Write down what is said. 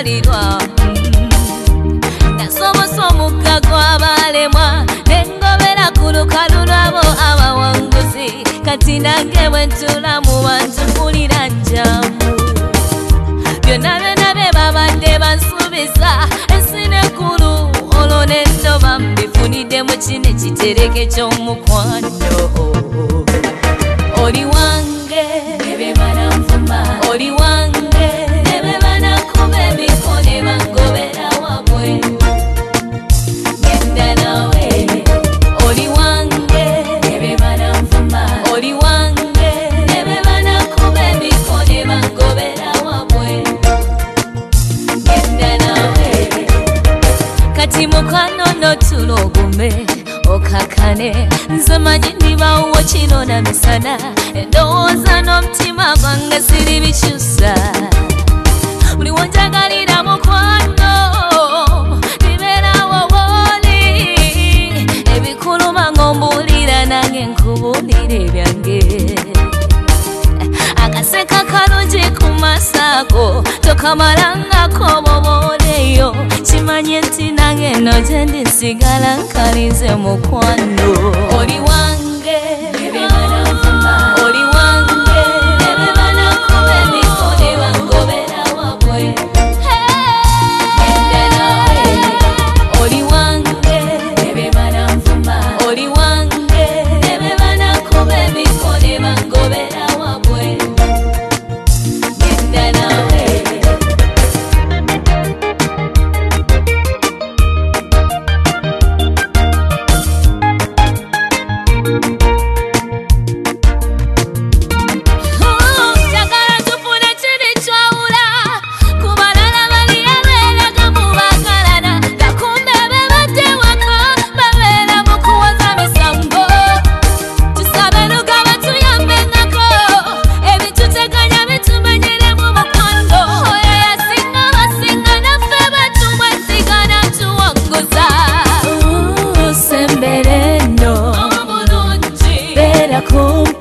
bazalirwa nasomosa omugga gw'abalemwa nengobera ku lukalu lwabo abawanguzi kati nange bwe ntula mu bantu mpulira njamu byonna byonna bye babadde bansuubiza ensi neggulu olwo nendoba mbifunidde mu kino ekitereke ky'omukwano oli wange ebe bananvuma oli wange ebe banakuba emikono bangobera wabweru genda nawe oli wange ebe bananvuma oli wange ebe banakuba emikono bangobera wabweru genda nawe kati mukwano notula ogume okakane nze manyi ndibawo kino na misana endowooza n'omutima gwange siri bikyusa buli wonjagalira mukwano bibeerawo wooli ebikuluma ng'ombuulira nange nkubuulira ebyange akaseka kalungi ku masako tokamalangako bobooleyo kimanye nti nange no gye ndisigala nkalize mukwano oli wange oli wange ebe banakuba emikono bangobera wabwe genda nawe oli wange ebe bananvuma oli wange ebe banakuba emikono bangobera wabwe genda nawe Come